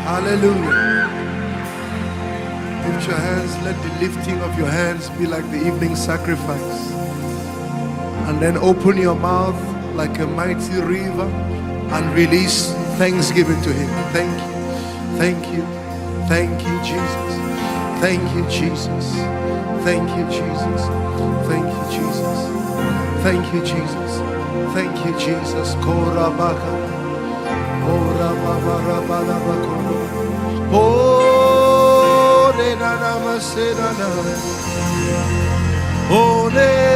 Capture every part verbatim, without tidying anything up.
Hallelujah. Lift your hands. Let the lifting of your hands be like the evening sacrifice. And then open your mouth like a mighty river and release thanksgiving to Him. Thank you. Thank you. Thank you, Jesus. Thank you, Jesus. Thank you, Jesus. Thank you, Jesus. Thank you, Jesus. Thank you, Jesus. Korabaka. Korababarabalabako. Oh, renanamasedana. Oh,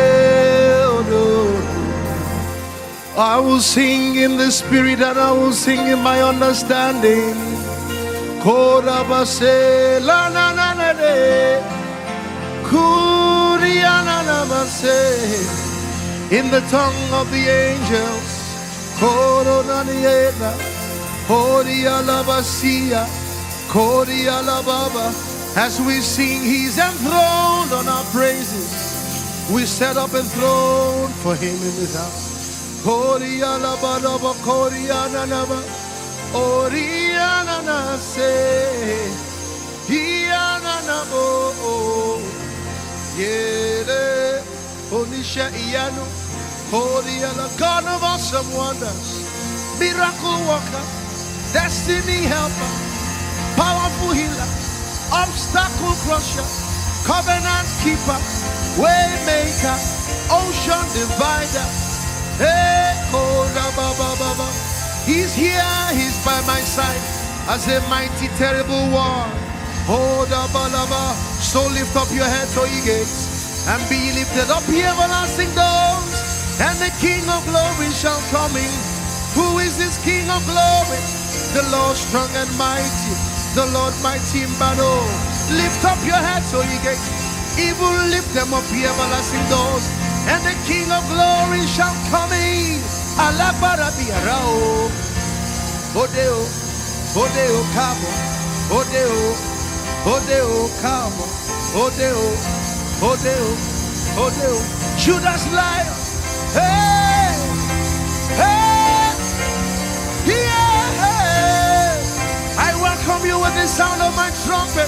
I will sing in the spirit and I will sing in my understanding. Korabase la na na na de. Kuriana namase. In the tongue of the angels. Koronaniena. Koria labasia. Koria lababa. As we sing, He's enthroned on our praises. We set up a throne for Him in this house. Oriana Badaba, Oriana Naba, Oriana se, Iana Nabo, Yere, Onisha Ianu, Oriana, God of awesome wonders, miracle worker, destiny helper, powerful healer, obstacle crusher, covenant keeper, way maker, ocean divider. Hey, oh, da, ba, ba, ba, ba. He's here, He's by my side as a mighty, terrible one. Oh, da, ba, da, ba. So lift up your heads, O ye gates, and be lifted up, ye everlasting doors, and the King of glory shall come in. Who is this King of glory? The Lord strong and mighty, the Lord mighty in battle. Lift up your heads, O ye gates, evil lift them up, ye everlasting doors, and the King of glory shall come in. Alabarabiarao. Odeo, Odeo, Cabo, Odeo, Odeo, Cabo, Odeo, Odeo, Odeo, Judas Lion. Hey, hey, yeah. I welcome you with the sound of my trumpet.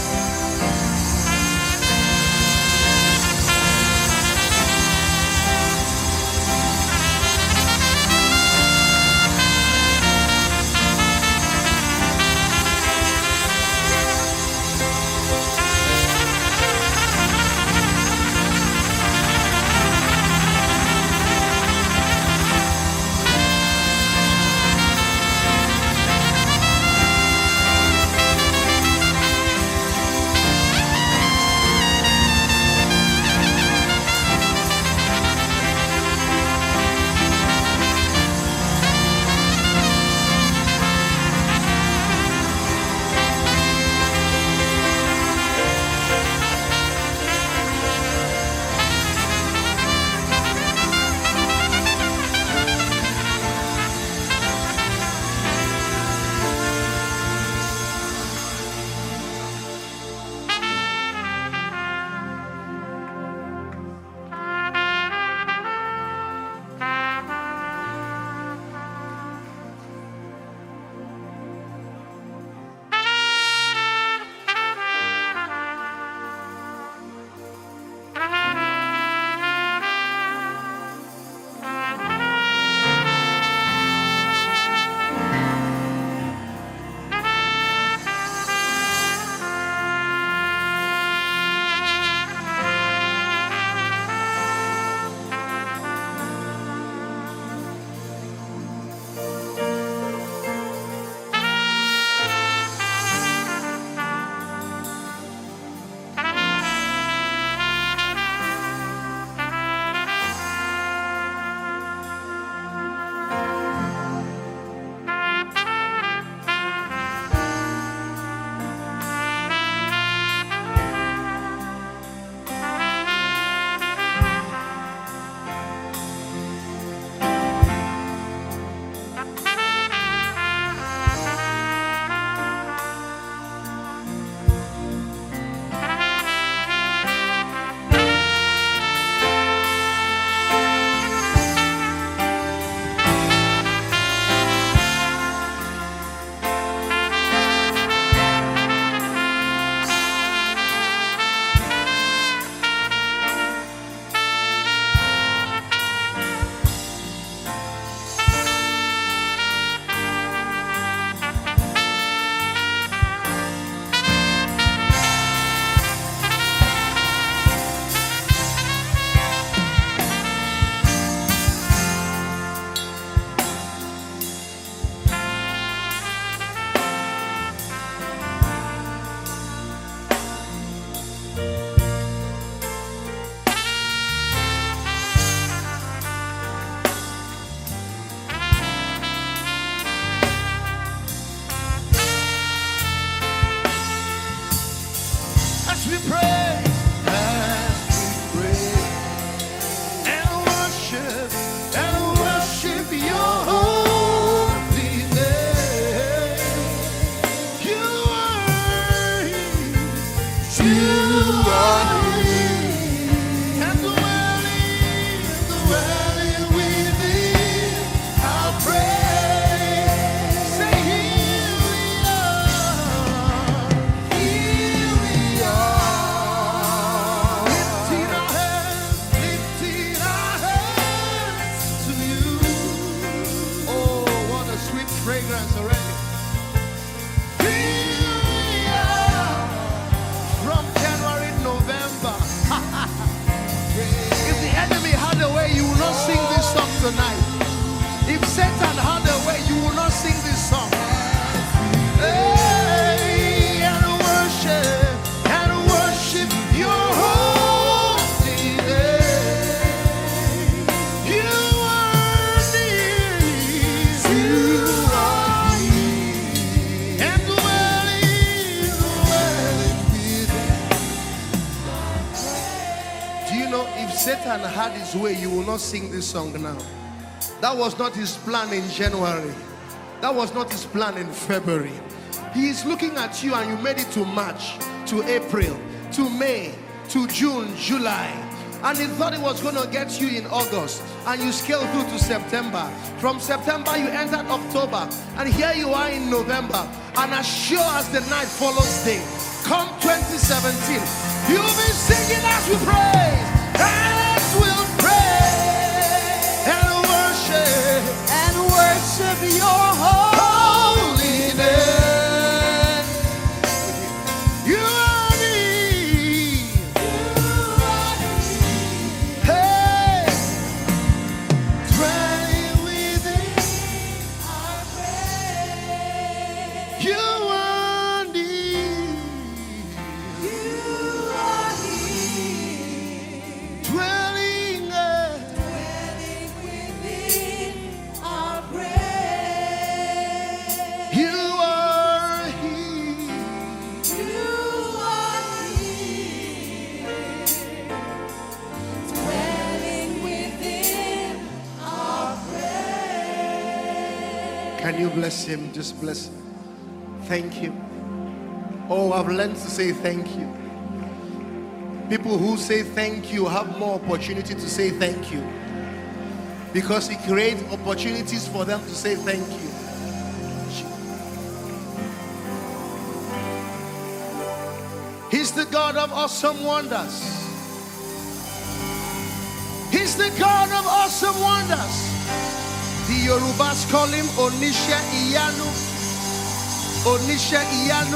we pray, as we pray and worship and worship your holy name. You are He, you are He, and dwelling, dwelling within our praise. Say, here we are, here we are, lifting our hands, lifting our hands to you. Oh, what a sweet fragrance already. Here we are, from January, November. If the enemy had a way, you will not sing this song tonight. If Satan had a way, you will not sing this song. Hey, and worship, and worship your holy name. You are near, you are here, and dwelling, dwelling within. Do you know, if Satan had his way, you will not sing this song now. That was not his plan in January. That was not his plan in February. He is looking at you and you made it to March, to April, to May, to June, July. And he thought it was going to get you in August. And you scaled through to September. From September you entered October. And here you are in November. And as sure as the night follows day, come twenty seventeen, you'll be singing as we praise, as we'll pray and worship and worship your holy name. You are near, hey, dwelling within our praise. You are near, dwelling, uh, you are here. Can you bless him? Just bless him. Thank you. Oh, I've learned to say thank you. People who say thank you have more opportunity to say thank you, because he creates opportunities for them to say thank you. He's the God of awesome wonders. He's the God of awesome wonders. The Yorubas call him Onisha Iyanu. Onisha Iyanu.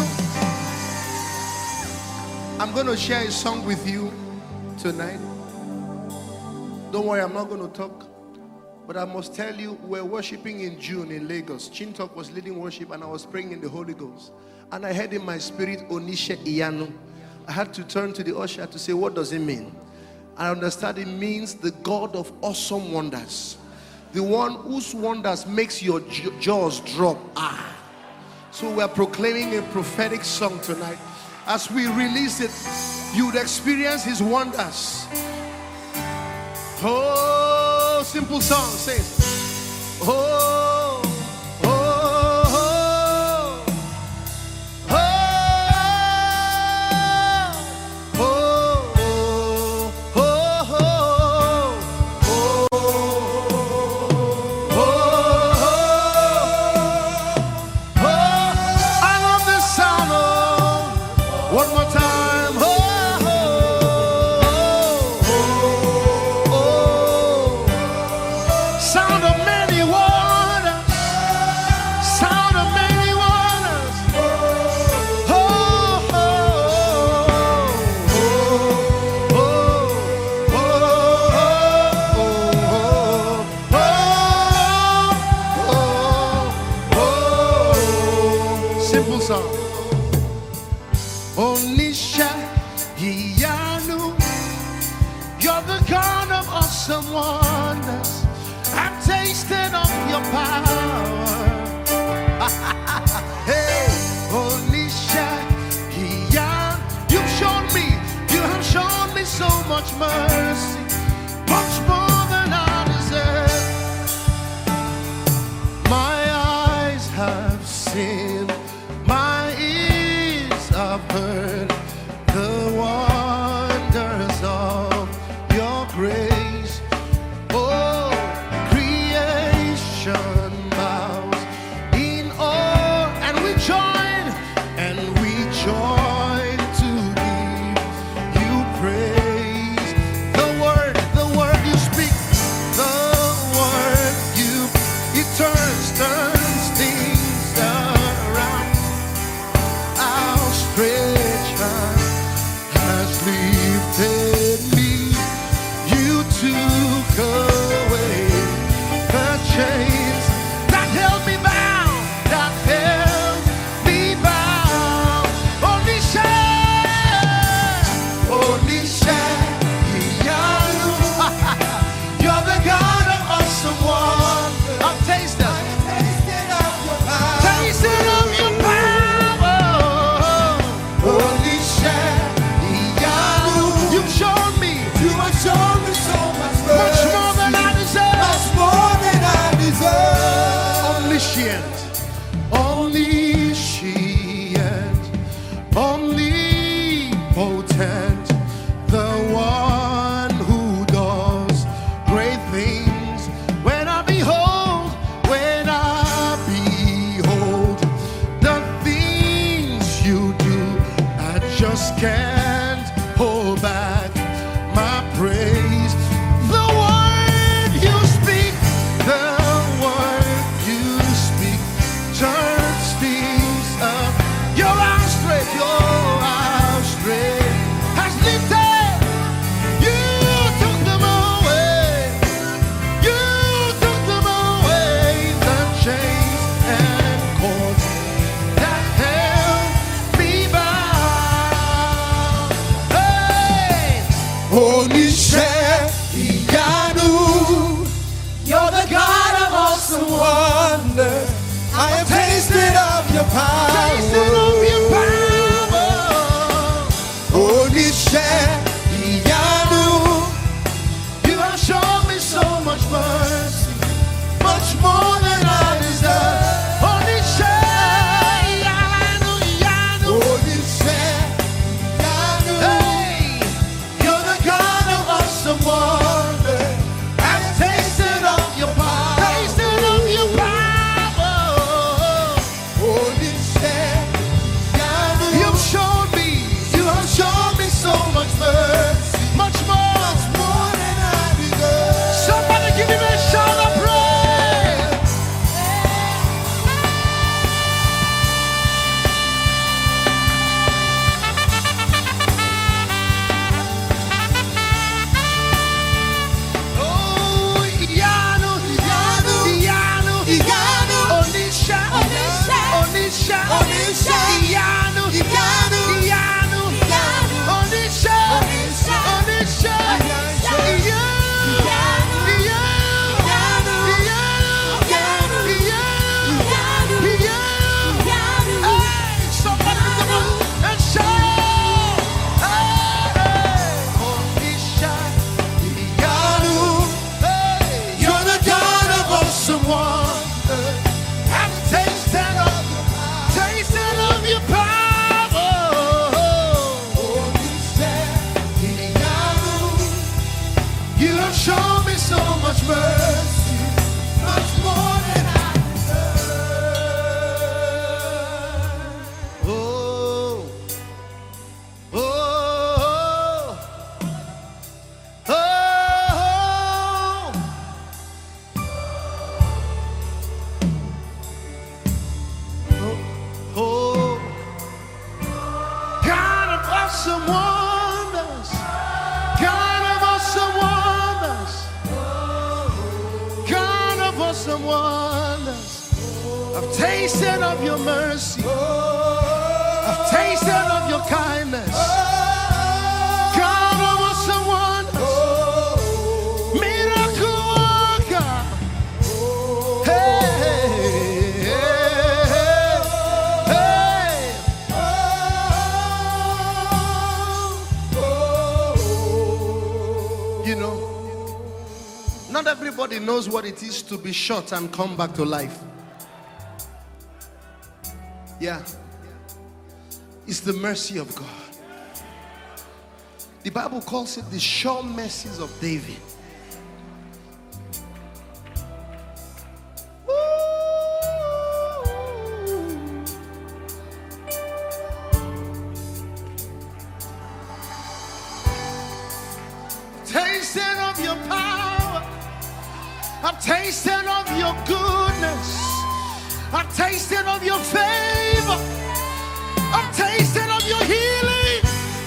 I'm going to share a song with you tonight. Don't worry, I'm not going to talk. But I must tell you, we're worshiping in June in Lagos. Chintok was leading worship and I was praying in the Holy Ghost. And I heard in my spirit, Onisha Iyanu. I had to turn to the usher to say, what does it mean? I understand it means the God of awesome wonders. The one whose wonders makes your jaws drop. Ah. So we're proclaiming a prophetic song tonight. As we release it, you would experience his wonders. Oh, simple song says, oh, oh, oh, oh, oh, oh, oh. I love this sound. Oh, one more time. Oh, oh, oh, oh. Sound of many waters. Sound of many waters. Oh, oh, oh, oh, oh, oh, oh. Simple song. Onisha Iyanu, you're the God of awesome wonders. I've tasted of your power. Hey, Onisha Iyanu, you've shown me much mercy, much more than I deserve. My eyes have seen, my ears have heard the wonders of your grace. Oh, creation bows in awe, and we join, and we join to give you praise. The word, the word you speak, the word you, it turns, turns things around. Outstretched hand has lifted me. You took away the chains that held me bound, that held me bound. Only share, only share, you're the God of awesome wonder. I've tasted, tasted of your power. Only share, you've shown me You have shown me so much much mercy, more than I deserve. much more than I deserve. Omniscient, omniscient, omnipotent, the one who does great things. When I behold, when I behold the things you do, I just can't hold back my praise. The word you speak, the word you speak, turns things up. Your outstretched, your outstretched has lifted. You took them away. You took them away. The chains and cords that held me bound. Hey! Only share Iyanu. You're the God of awesome wonder. I have tasted of your power. Tasted of your power. Only share Iyanu. You have shown me so much mercy, much more than I deserve. Only share, Yanu, Yanu. Only share Iyanu. Hey, you're the God of awesome wonder. I've tasted of your power, tasted of your power. Only share Iyanu. You've shown me, you have shown me so much mercy, much more, more than I deserve. Somebody give him a shout of praise. Oh, Iyanu, Iyanu, Iyanu, Iyanu. Onisha, Onisha. Onisha, Onisha. Iyanu, Iyanu. Iyanu, Iyanu. Onisha, Onisha. Onisha, Onisha. Iyanu, Iyanu. Iyanu, Iyanu. Iyanu, Iyanu, Iyanu. Hey, somebody come on and shout. Hey, Onisha, Iyanu. Hey, you're the God of awesome wonder. I've tasted of, tasted of your power. Only share Iyanu. You have shown me so much mercy, much more than I deserve. Oh, oh, oh, oh, oh. God of awesome wonders, God of awesome wonders, God of awesome wonders. I've tasted of your mercy, I've tasted of your kindness. God of awesome wonders, miracle worker. Hey, hey, hey. everybody knows what it is to be shot and come back to life. Yeah. It's the mercy of God. The Bible calls it the sure mercies of David. Tasted of your power, I've tasted of your goodness, I've tasted of your favor, I've tasted of your healing,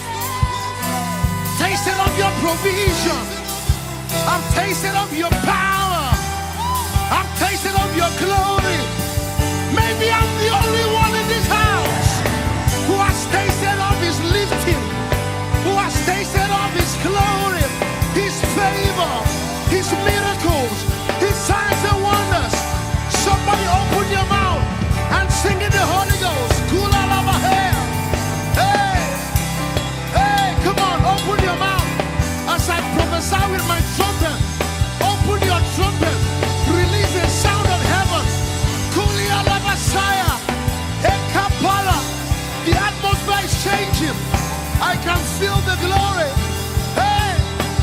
tasted of your provision, I've tasted of your power, I've tasted of your glory. Maybe I'm the only one in this house who has tasted of his lifting, who has tasted of his glory, his favor, his miracles, his signs and wonders. Somebody open your mouth and sing in the Holy Ghost. Kula lava hair. Hey, hey, come on, open your mouth as I prophesy with my trumpet. Open your trumpet, release the sound of heaven. Kulia lava saya. Hey, kapala. The atmosphere is changing. I can feel the glory. Hey.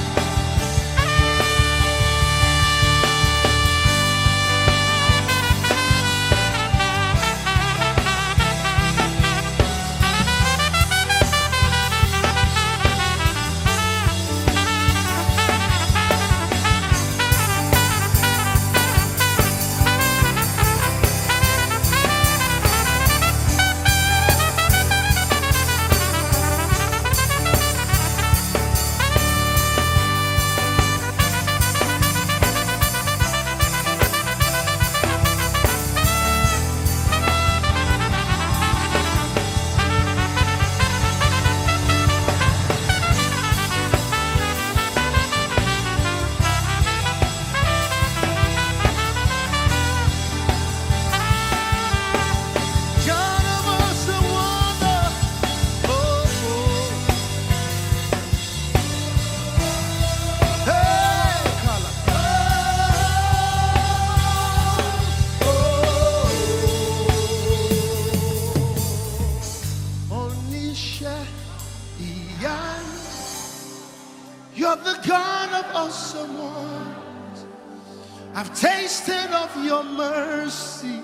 You're the God of awesome ones. I've tasted of your mercy.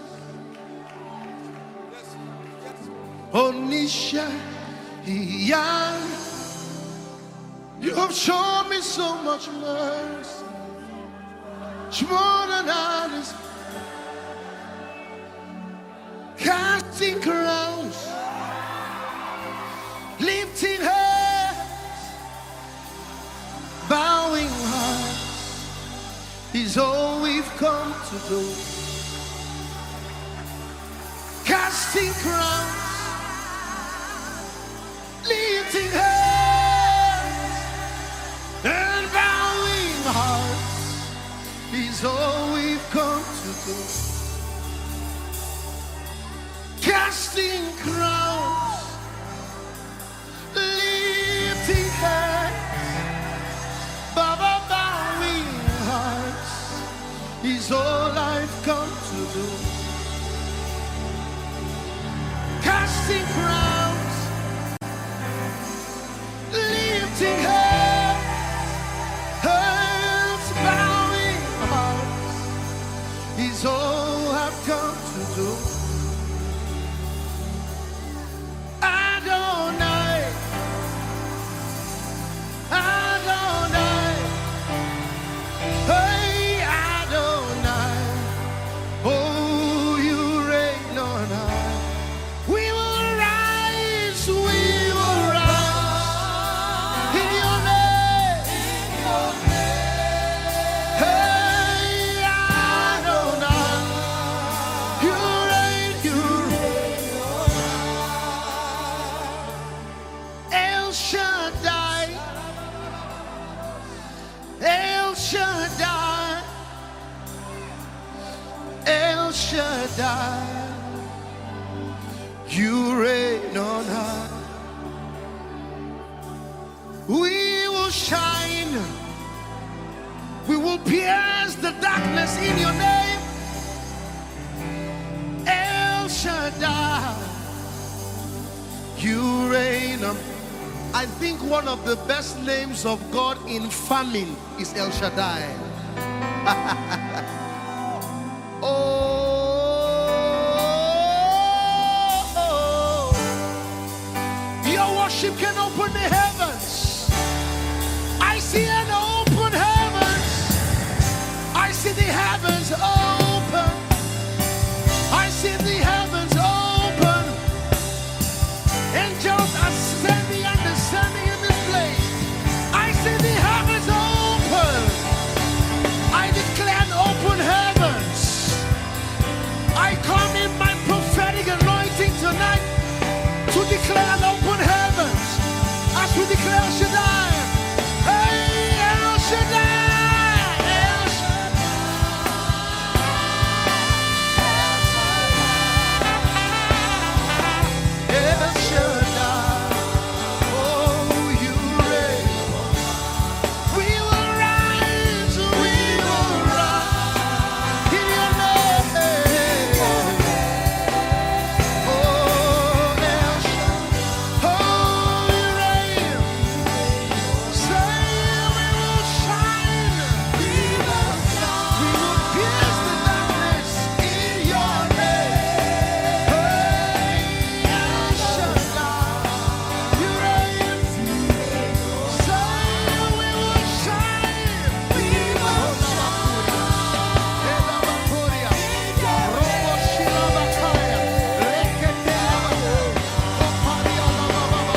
Onisha, Iyan, you have shown me so much mercy. It's more than others. Casting crowns, lifting hands, bowing hearts is all we've come to do. Casting crowns, lifting hands, and bowing hearts is all we've come to do. Casting crowns, lifting hands, Baba, bowing hearts is all I've come to do. Casting crowns, lifting hands, hands, bowing hearts is all I've come to do. You reign on high. We will shine We will pierce the darkness in your name. El Shaddai, you reign. I think one of the best names of God in famine is El Shaddai. Oh, your worship can open the heavens. I see an open heavens. I see the heavens open. I see the heavens open. Angels are standing and descending in this place. I see the heavens open. I declare an open heavens. I come in my prophetic anointing tonight to declare an open heavens as we declare Shaddai. Hey, El Shaddai, El Shaddai, El Shaddai. Oh, you reign. We will rise, we will rise in your name. Oh, El Shaddai. Oh, you reign. Say we will shine. We will shine. We will pierce the darkness in your name. Hey, El Shaddai. You reign. Say we will shine. We will shine. Elabakoria. Robo Shilabakaya. Reketelaba. Oparia Labababa.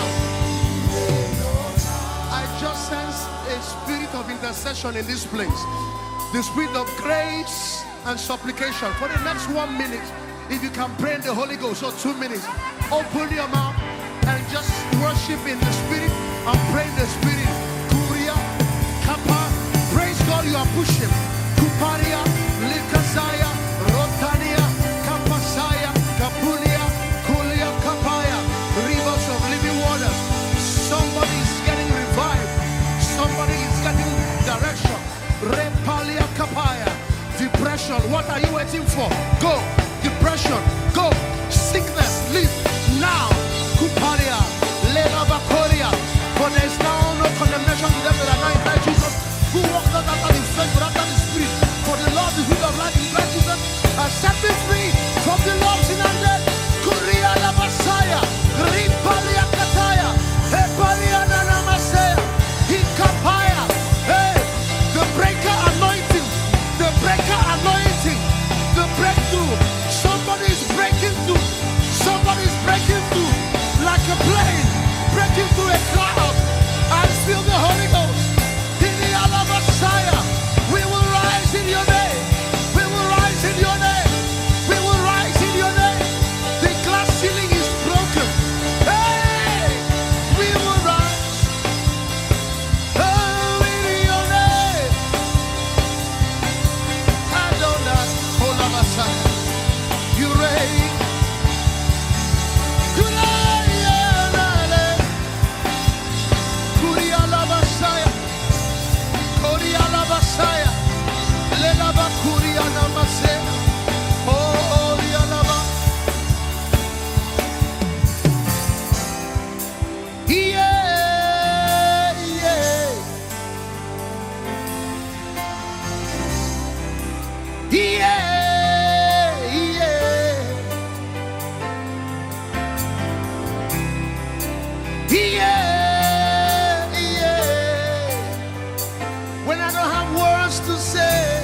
I just sense a spirit of intercession in this place. The spirit of grace and supplication. For the next one minute, if you can pray in the Holy Ghost, or two minutes, open your mouth and just worship in the spirit and pray in the spirit. Kuria, Kappa, praise God, you are pushing. Kuparia, Likasaya, Rotania, Kapasaya, Kapulia, Kulia, Kapaya, rivers of living waters. Somebody is getting revived. Somebody is getting direction. Repalia Kapaya. Depression, what are you waiting for? Go. Depression, go. Sickness, leave now. Kupalia, Lelabakoria. For there is now no condemnation to them that are not in Christ Jesus, who walk not after the flesh but after the spirit. For the Lord, the Spirit of life in Christ Jesus, has set me free from the law of sin and death. Kuria la Messiah, Ripalia Kataya, Hepalia Nana Masaya, Hikapaya. Hey, the breaker anointing, the breaker anointing, the breakthrough. Somebody is breaking through. Somebody is breaking through like a plane, breaking through a cloud. I feel the Holy Ghost. In the Allah Messiah, we will rise in your name. We will rise in your name. We will rise in your name. The glass ceiling is broken. Hey, we will rise. Oh, in your name. Adonai, Ola Messiah, you reign. You reign. Kuria la Messiah, Kuria la Messiah, Lelaba Kuria la Messiah. Oh, Yalaba. Yeah, yeah. Yeah, yeah. Yeah, yeah. When I don't have words to say,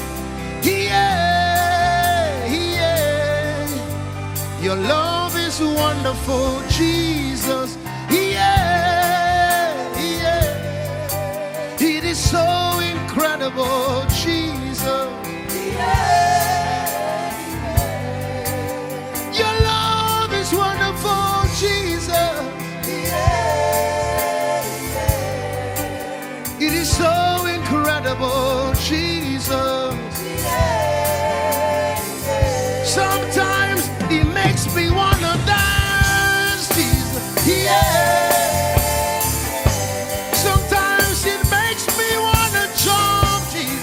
yeah, yeah. Your love is wonderful, Jesus. Yeah, yeah. It is so incredible, Jesus. Yeah, your love is wonderful, Jesus. It is so incredible, Jesus. Sometimes it makes me wanna dance, Jesus. Yeah. Sometimes it makes me wanna jump, Jesus.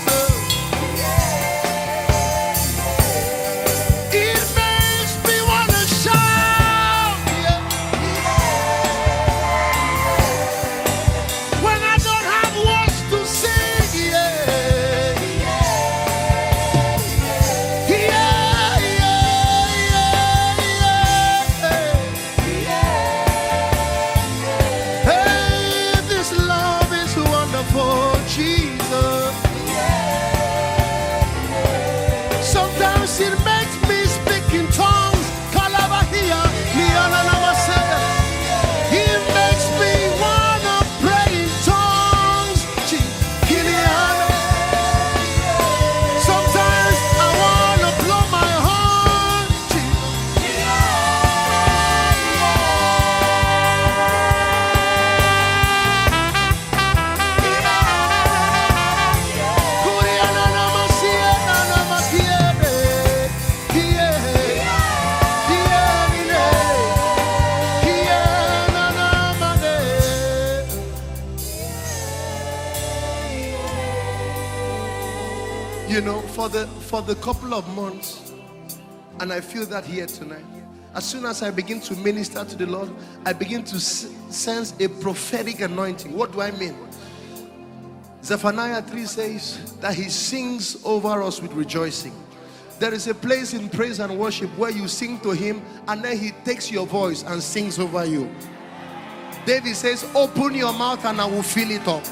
You know, for the for the couple of months, and I feel that here tonight. As soon as I begin to minister to the Lord, I begin to sense a prophetic anointing. What do I mean? Zephaniah three says that he sings over us with rejoicing. There is a place in praise and worship where you sing to him and then he takes your voice and sings over you. David says, open your mouth and I will fill it up.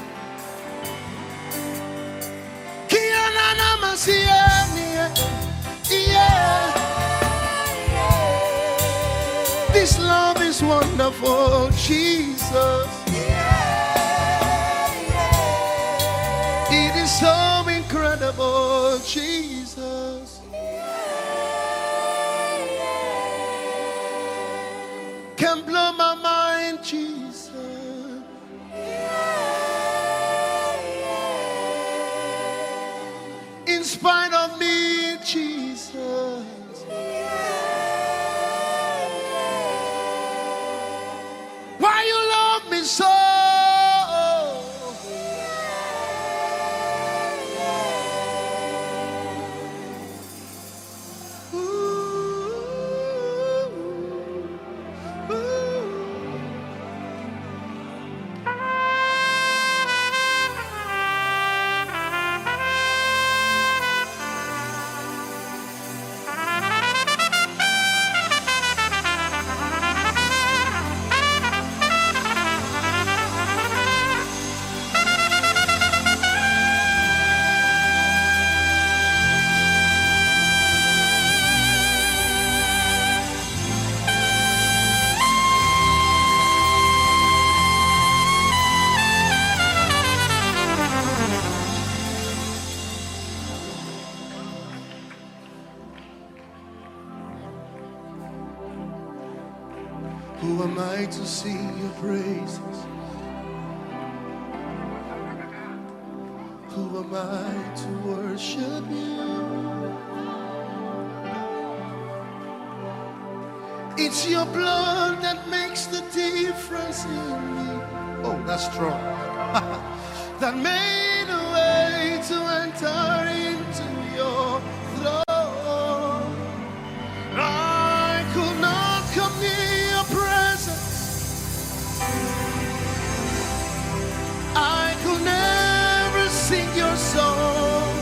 This love is wonderful, Jesus. It is so incredible, Jesus. Can blow my mind, Jesus. In spite of me, Jesus. Why you love me so? Who am I to sing your praises? Who am I to worship you? It's your blood that makes the difference in me. Oh, that's strong. That made a way to enter into your throne. I could not come near your presence. I could never sing your song.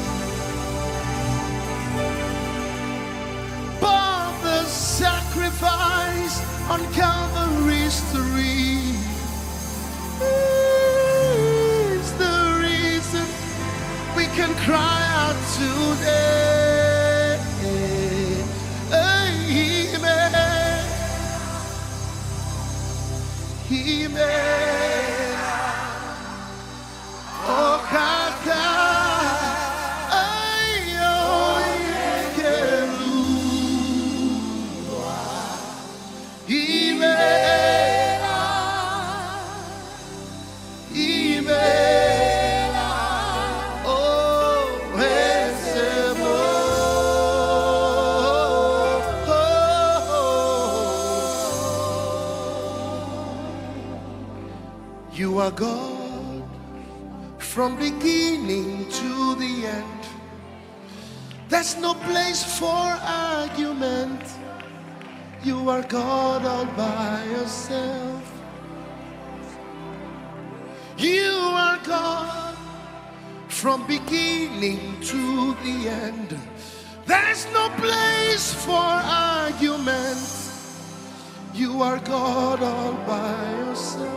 But the sacrifice on Calvary's tree is the reason we can cry out today. Amen. Amen. Oh, Kata. You are God from beginning to the end. There's no place for argument. You are God all by yourself. You are God from beginning to the end. There's no place for argument. You are God all by yourself.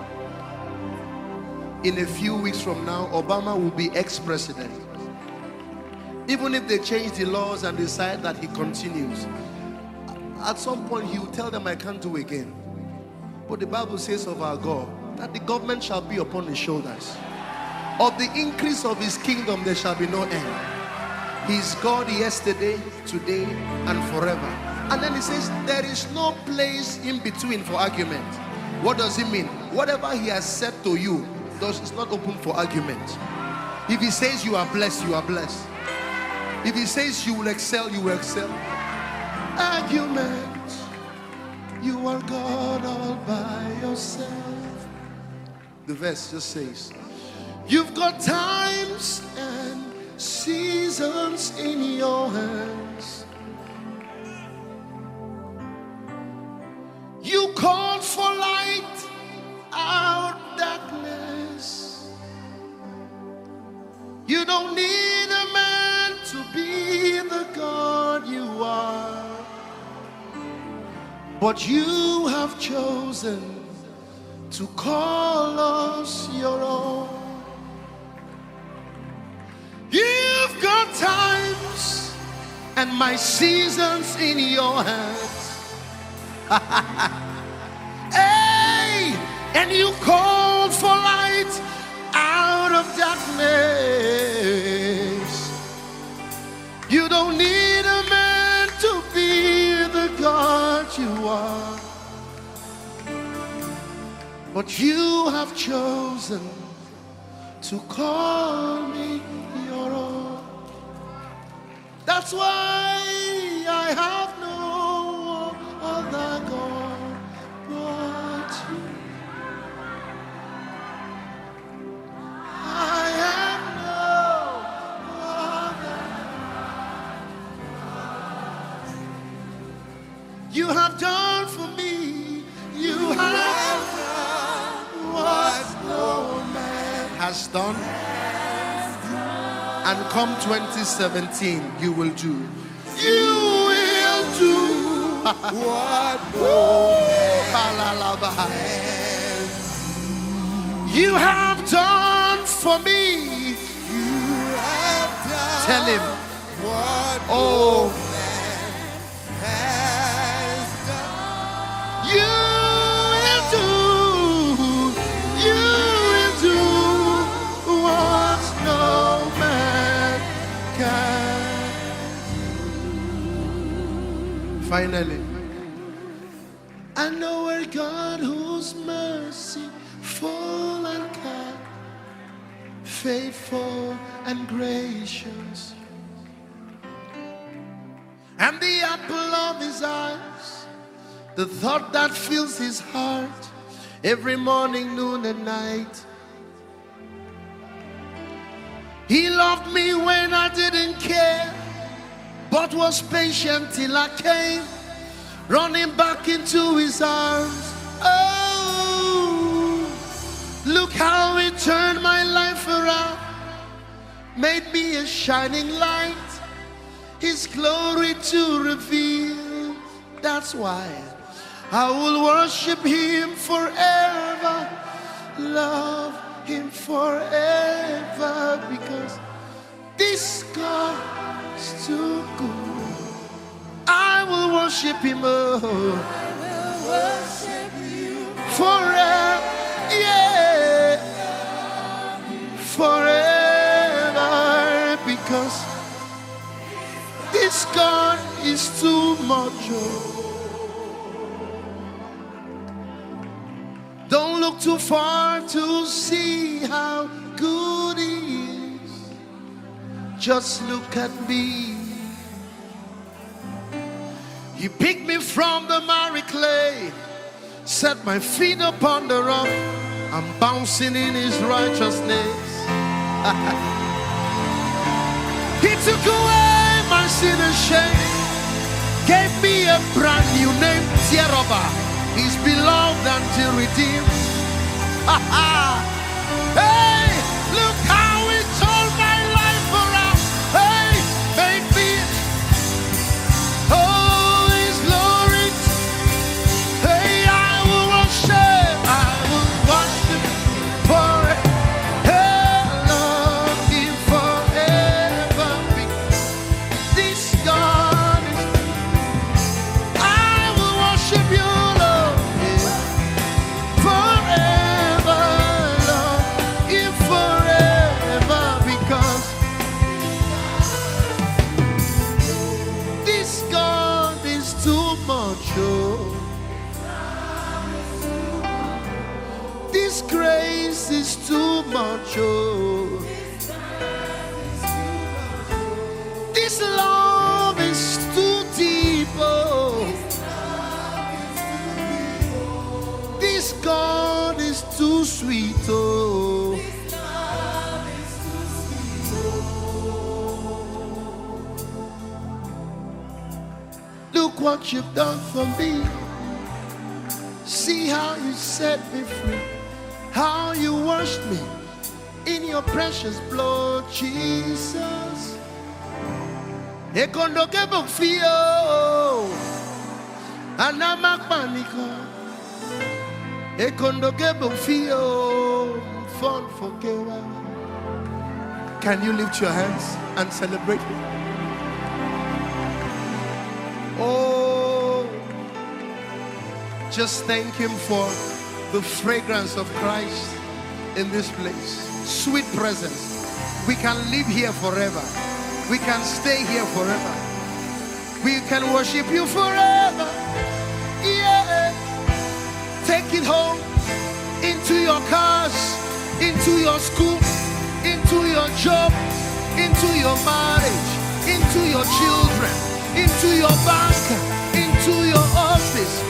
In a few weeks from now, Obama will be ex-president. Even if they change the laws and decide that he continues, at some point he will tell them, I can't do again. But the Bible says of our God that the government shall be upon his shoulders. Of the increase of his kingdom there shall be no end. He is God yesterday, today, and forever. And then he says there is no place in between for argument. What does it mean? Whatever he has said to you, it's not open for argument. If he says you are blessed, you are blessed. If he says you will excel, you will excel. Argument. You are God all by yourself. The verse just says, you've got times and seasons in your hands. You called for light out of darkness. You don't need a man to be the God you are, but you have chosen to call us your own. You've got times and my seasons in your hands. Hey, and you called for light out of darkness. You don't need a man to be the God you are, but you have chosen to call me your own. That's why I have no other God but you. I have no other. You have done for me. You have done what no man has done. And come twenty seventeen, you will do. You will do what no man. You have done for me. You have done. Tell him what oh man has done. You will do. You will do what no man can. Finally, I know a God whose mercy full and kind, faithful and gracious, and the apple of his eyes, the thought that fills his heart every morning, noon and night. He loved me when I didn't care, but was patient till I came, running back into his arms. Oh, look how he turned my life around, made me a shining light, his glory to reveal. That's why I will worship him forever, love him forever, because this God is too good. I will worship him, oh, I will worship you forever, yeah, forever, because this God is too much. Oh. Don't look too far to see how good he is. Just look at me. He picked me from the miry clay, set my feet upon the rock. I'm bouncing in his righteousness. He took away my sin and shame, gave me a brand new name, Tieraba. He's beloved until redeemed. Hey, look how he turned my life around. Hey, made me, oh, his glory. Hey, I will worship, I will worship forever, love him forever. This God is, I will worship you. This grace is too much, oh. This love is too deep, oh. This God is too sweet, oh. what you've done for me. See how you set me free. How you washed me in your precious blood, Jesus. Ekondo kebo fio anamakmaniko. Ekondo kebo fio fun forgewa. Can you lift your hands and celebrate? Oh, just thank him for the fragrance of Christ in this place. Sweet presence. We can live here forever. We can stay here forever. We can worship you forever. Yeah. Take it home, into your cars, into your school, into your job, into your marriage, into your children, into your bank, into your office.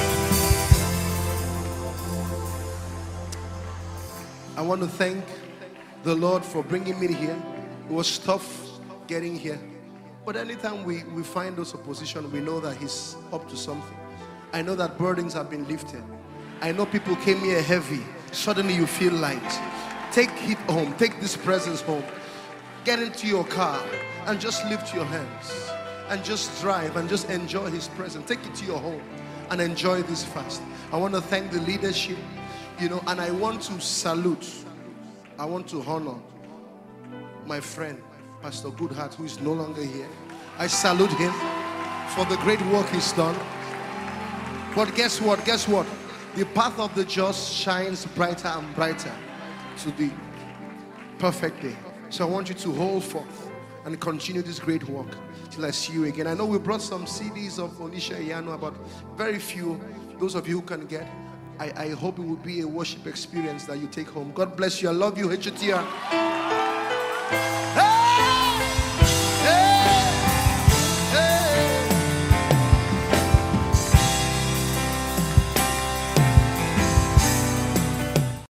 I want to thank the Lord for bringing me here. It was tough getting here, but anytime we, we find those opposition, we know that he's up to something. I know that burdens have been lifted. I know people came here heavy. Suddenly you feel light. Take it home. Take this presence home. Get into your car and just lift your hands and just drive and just enjoy his presence. Take it to your home and enjoy this fast. I want to thank the leadership, you know, and I want to salute, I want to honor my friend Pastor Goodheart, who is no longer here. I salute him for the great work he's done. But guess what? Guess what? The path of the just shines brighter and brighter to the perfect day. So I want you to hold forth and continue this great work till I see you again. I know we brought some C Ds of Onisha Iyanu, but very few. Those of you who can get, I, I hope it will be a worship experience that you take home. God bless you. I love you, H T R.